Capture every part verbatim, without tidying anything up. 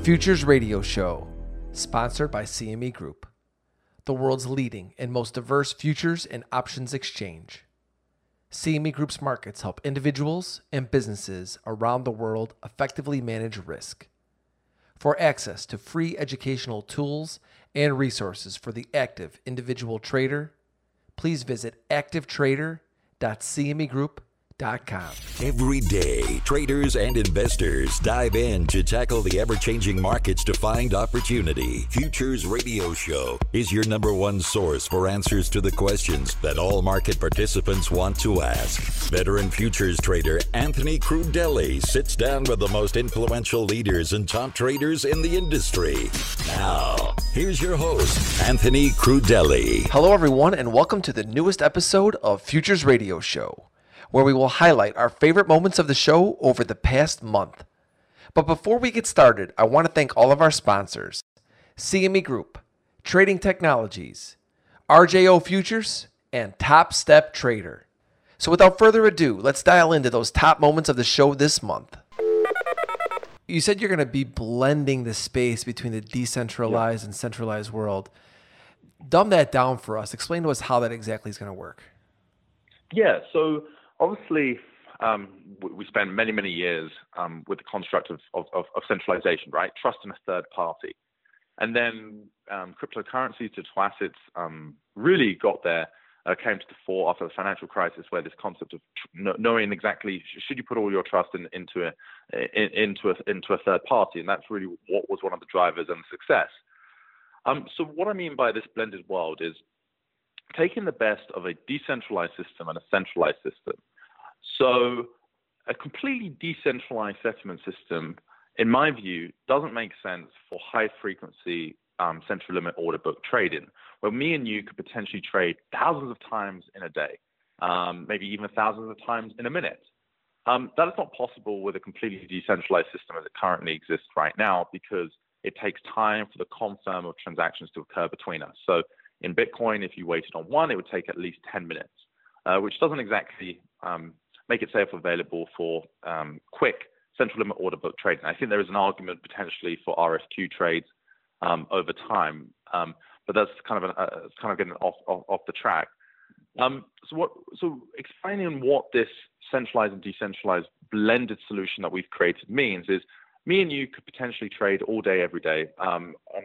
Futures Radio Show, sponsored by C M E Group, the world's leading and most diverse futures and options exchange. C M E Group's markets help individuals and businesses around the world effectively manage risk. For access to free educational tools and resources for the active individual trader, please visit active trader dot c m e group dot com. Every day, traders and investors dive in to tackle the ever-changing markets to find opportunity. Futures Radio Show is your number one source for answers to the questions that all market participants want to ask. Veteran futures trader Anthony Crudele sits down with the most influential leaders and top traders in the industry. Now, here's your host, Anthony Crudele. Hello, everyone, and welcome to the newest episode of Futures Radio Show, where we will highlight our favorite moments of the show over the past month. But before we get started, I want to thank all of our sponsors: C M E Group, Trading Technologies, R J O Futures, and Top Step Trader. So without further ado, let's dial into those top moments of the show this month. You said you're going to be blending the space between the decentralized yeah. and centralized world. Dumb that down for us. Explain to us how that exactly is going to work. Yeah, so obviously, um, we spend many, many years um, with the construct of, of, of centralization, right? Trust in a third party. And then um, cryptocurrencies, digital assets um, really got there, uh, came to the fore after the financial crisis, where this concept of tr- knowing exactly, should you put all your trust in, into, a, in, into, a, into a third party? And that's really what was one of the drivers and success. Um, so what I mean by this blended world is taking the best of a decentralized system and a centralized system. So a completely decentralized settlement system, in my view, doesn't make sense for high-frequency um, central limit order book trading, where me and you could potentially trade thousands of times in a day, um, maybe even thousands of times in a minute. Um, that is not possible with a completely decentralized system as it currently exists right now, because it takes time for the confirm of transactions to occur between us. So in Bitcoin, if you waited on one, it would take at least ten minutes, uh, which doesn't exactly um, make it safe available for um, quick central limit order book trading. I think there is an argument potentially for R F Q trades um, over time, um, but that's kind of an, uh, kind of getting off, off off the track. Um, so what? So explaining what this centralized and decentralized blended solution that we've created means is, me and you could potentially trade all day, every day um, on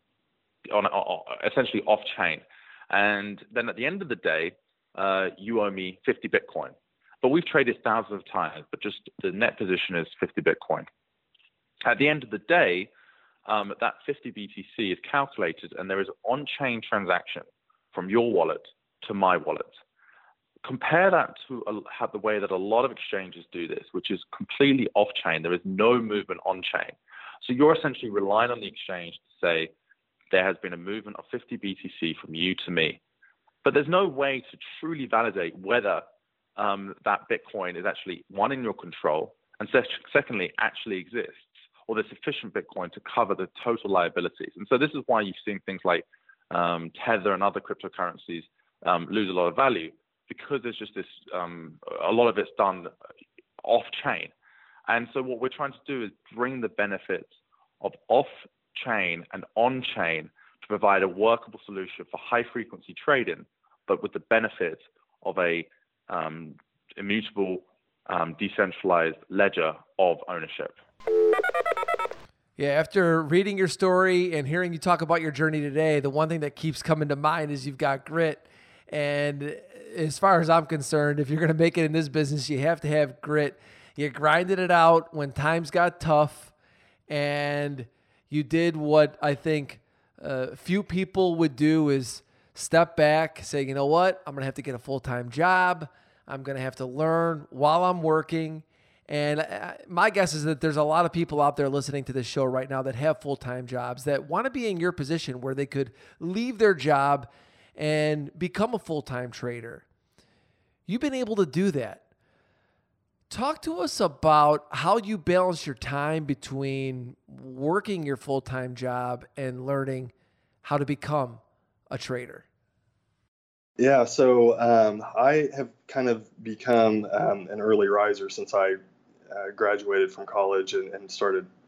a On, on essentially off-chain, and then at the end of the day, uh, you owe me fifty Bitcoin. But we've traded thousands of times, but just the net position is fifty Bitcoin. At the end of the day, um, that fifty B T C is calculated, and there is an on-chain transaction from your wallet to my wallet. Compare that to a, how the way that a lot of exchanges do this, which is completely off-chain. There is no movement on-chain. So you're essentially relying on the exchange to say, there has been a movement of fifty B T C from you to me. But there's no way to truly validate whether um, that Bitcoin is actually, one, in your control, and se- secondly, actually exists, or there's sufficient Bitcoin to cover the total liabilities. And so this is why you've seen things like um, Tether and other cryptocurrencies um, lose a lot of value, because there's just this, um, a lot of it's done off-chain. And so what we're trying to do is bring the benefits of off chain and on-chain to provide a workable solution for high-frequency trading, but with the benefit of a um, immutable, um, decentralized ledger of ownership. Yeah, after reading your story and hearing you talk about your journey today, the one thing that keeps coming to mind is you've got grit. And as far as I'm concerned, if you're going to make it in this business, you have to have grit. You grinded it out when times got tough, and you did what I think uh, few people would do, is step back, say, you know what, I'm going to have to get a full-time job. I'm going to have to learn while I'm working. And I, my guess is that there's a lot of people out there listening to this show right now that have full-time jobs that want to be in your position where they could leave their job and become a full-time trader. You've been able to do that. Talk to us about how you balance your time between working your full-time job and learning how to become a trader. Yeah, so um, I have kind of become um, an early riser since I uh, graduated from college and, and started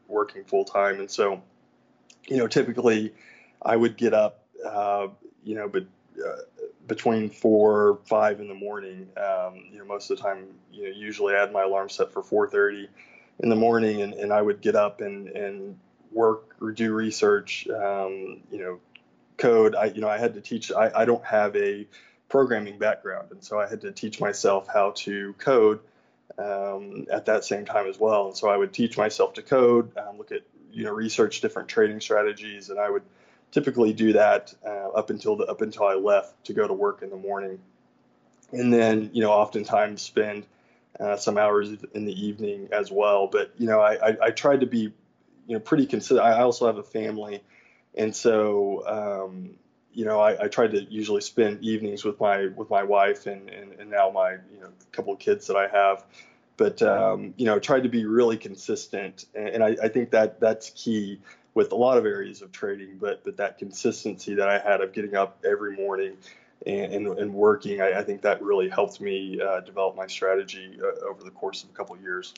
working full time. And so, you know, typically I would get up, uh, you know, but uh, between four, five in the morning. Um, you know, most of the time, you know, usually I had my alarm set for four thirty in the morning, and, and I would get up and, and work or do research, um, you know, code. I, you know, I had to teach, I, I don't have a programming background. And so I had to teach myself how to code um, at that same time as well. And so I would teach myself to code, um, look at, you know, research different trading strategies. And I would typically do that uh, up until the, up until I left to go to work in the morning. And then, you know, oftentimes spend uh, some hours in the evening as well. But, you know, I, I, I tried to be, you know, pretty consistent. I also have a family. And so, um, you know, I, I tried to usually spend evenings with my with my wife and, and, and now my, you know, couple of kids that I have. But, um, you know, tried to be really consistent. And, and I, I think that that's key with a lot of areas of trading. But but that consistency that I had of getting up every morning and, and, and working, I, I think that really helped me uh, develop my strategy uh, over the course of a couple of years.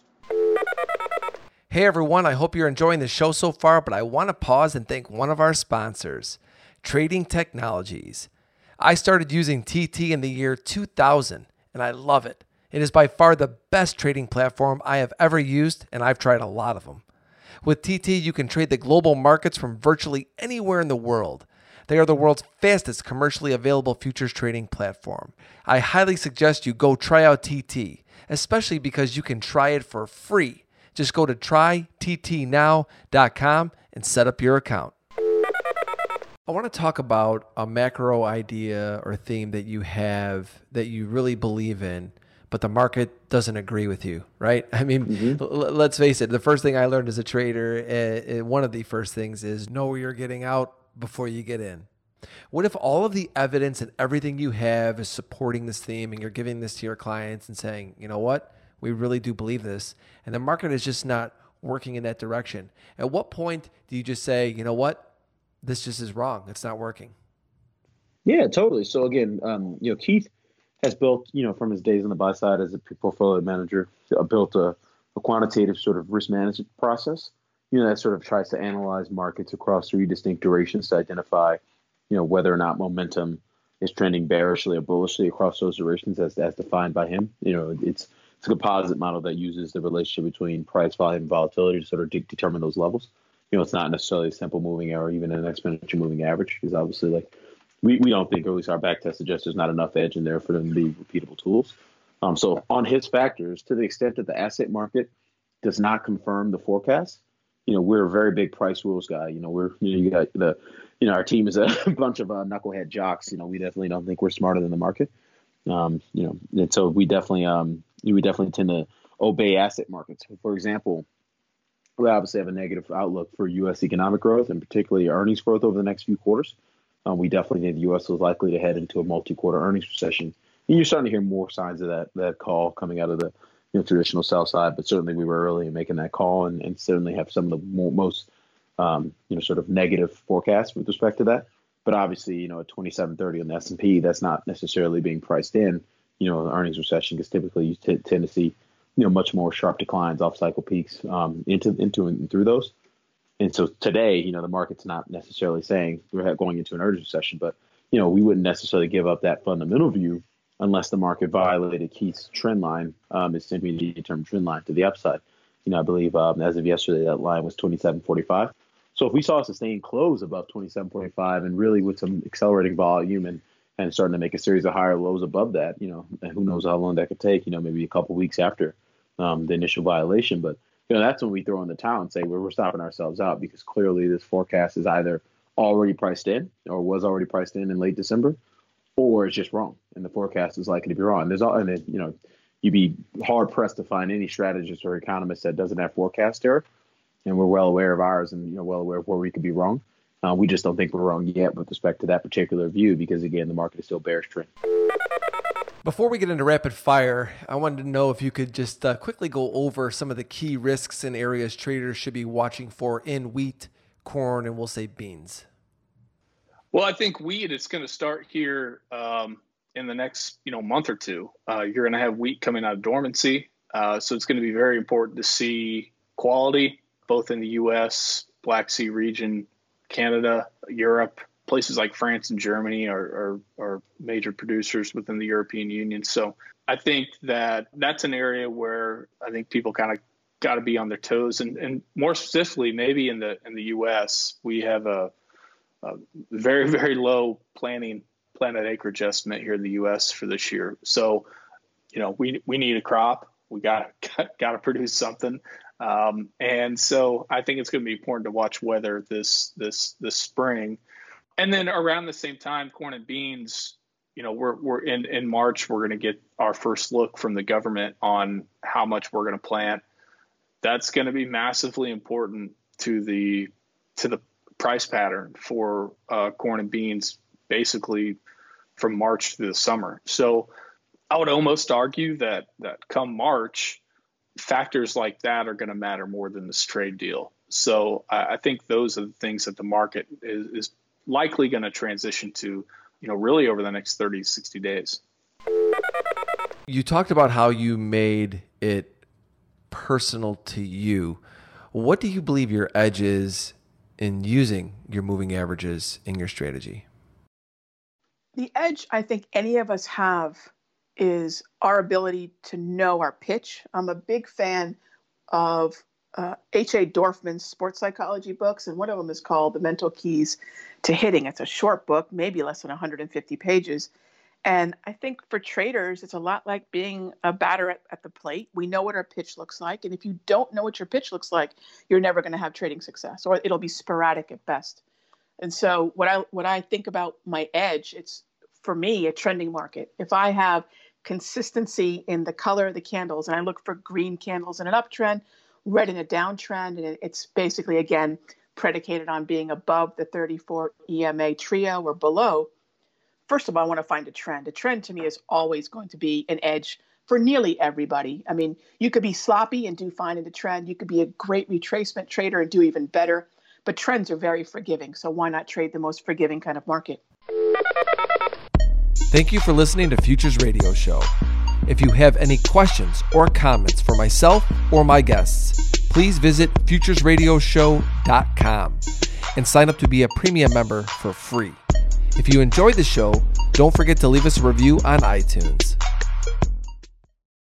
Hey everyone, I hope you're enjoying the show so far, but I want to pause and thank one of our sponsors, Trading Technologies. I started using T T in the year two thousand, and I love it. It is by far the best trading platform I have ever used, and I've tried a lot of them. With T T, you can trade the global markets from virtually anywhere in the world. They are the world's fastest commercially available futures trading platform. I highly suggest you go try out T T, especially because you can try it for free. Just go to try t t now dot com and set up your account. I want to talk about a macro idea or theme that you have that you really believe in, but the market doesn't agree with you, right? I mean, mm-hmm. l- let's face it. The first thing I learned as a trader, uh, one of the first things is know where you're getting out before you get in. What if all of the evidence and everything you have is supporting this theme and you're giving this to your clients and saying, you know what? We really do believe this, and the market is just not working in that direction. At what point do you just say, you know what, this just is wrong, it's not working? Yeah, totally. So again, um, you know, Keith has built, you know, from his days on the buy side as a portfolio manager, uh, built a, a quantitative sort of risk management process, you know, that sort of tries to analyze markets across three distinct durations to identify, you know, whether or not momentum is trending bearishly or bullishly across those durations as as defined by him. You know, it's It's a composite model that uses the relationship between price, volume, and volatility to sort of de- determine those levels. You know, it's not necessarily a simple moving or even an exponential moving average, because obviously, like, we, we don't think, or at least our back test suggests there's not enough edge in there for them to be repeatable tools. Um, so on his factors, to the extent that the asset market does not confirm the forecast, you know, we're a very big price rules guy. You know, we're, you know, you got the, you know, our team is a bunch of uh, knucklehead jocks. You know, we definitely don't think we're smarter than the market. Um, you know, and so we definitely, um, we definitely tend to obey asset markets. For example, we obviously have a negative outlook for U S economic growth and particularly earnings growth over the next few quarters. Um, we definitely think the U S is likely to head into a multi-quarter earnings recession. And you're starting to hear more signs of that that call coming out of the you know, traditional sell side, but certainly we were early in making that call and, and certainly have some of the more, most um, you know sort of negative forecasts with respect to that. But obviously, you know, at twenty-seven thirty on the S and P, that's not necessarily being priced in. You know, the earnings recession, because typically you t- tend to see, you know, much more sharp declines off cycle peaks um, into into and through those. And so today, you know, the market's not necessarily saying we're going into an earnings recession, but, you know, we wouldn't necessarily give up that fundamental view unless the market violated Keith's trend line, um, it's simply a determined trend line to the upside. You know, I believe um, as of yesterday, that line was twenty-seven forty-five. So if we saw a sustained close above twenty-seven forty-five and really with some accelerating volume and and starting to make a series of higher lows above that, you know, and who knows how long that could take, you know, maybe a couple weeks after um, the initial violation. But, you know, that's when we throw in the towel and say, well, we're stopping ourselves out because clearly this forecast is either already priced in or was already priced in in late December, or it's just wrong. And the forecast is likely to be wrong. There's all, and then, you know, you'd be hard pressed to find any strategist or economist that doesn't have forecast error. And we're well aware of ours and, you know, well aware of where we could be wrong. Uh, we just don't think we're wrong yet with respect to that particular view because, again, the market is still bearish trend. Before we get into rapid fire, I wanted to know if you could just uh, quickly go over some of the key risks and areas traders should be watching for in wheat, corn, and we'll say beans. Well, I think wheat is going to start here um, in the next, you know, month or two. Uh, you're going to have wheat coming out of dormancy. Uh, so it's going to be very important to see quality both in the U S, Black Sea region, Canada, Europe. Places like France and Germany are, are, are major producers within the European Union. So I think that that's an area where I think people kind of got to be on their toes. And, and more specifically, maybe in the in the U S, we have a, a very, very low planting planted acreage estimate here in the U S for this year. So, you know, we we need a crop. We got got to produce something. Um, and so I think it's going to be important to watch weather this this this spring. And then around the same time, corn and beans, you know, we're we're in, in March, we're going to get our first look from the government on how much we're going to plant. That's going to be massively important to the to the price pattern for uh, corn and beans, basically from March to the summer. So I would almost argue that that come March, factors like that are going to matter more than this trade deal. So I, I think those are the things that the market is, is likely going to transition to, you know, really over the next thirty, sixty days. You talked about how you made it personal to you. What do you believe your edge is in using your moving averages in your strategy? The edge I think any of us have is our ability to know our pitch. I'm a big fan of uh, H A Dorfman's sports psychology books, and one of them is called The Mental Keys to Hitting. It's a short book, maybe less than one hundred fifty pages. And I think for traders, it's a lot like being a batter at, at the plate. We know what our pitch looks like. And if you don't know what your pitch looks like, you're never going to have trading success, or it'll be sporadic at best. And so what I what I think about my edge, it's for me a trending market. If I have consistency in the color of the candles, and I look for green candles in an uptrend, red in a downtrend, and it's basically, again, predicated on being above the thirty-four E M A trio or below. First of all, I want to find a trend. A trend to me is always going to be an edge for nearly everybody. I mean, you could be sloppy and do fine in the trend. You could be a great retracement trader and do even better. But trends are very forgiving, so why not trade the most forgiving kind of market? Thank you for listening to Futures Radio Show. If you have any questions or comments for myself or my guests, please visit futures radio show dot com and sign up to be a premium member for free. If you enjoyed the show, don't forget to leave us a review on iTunes.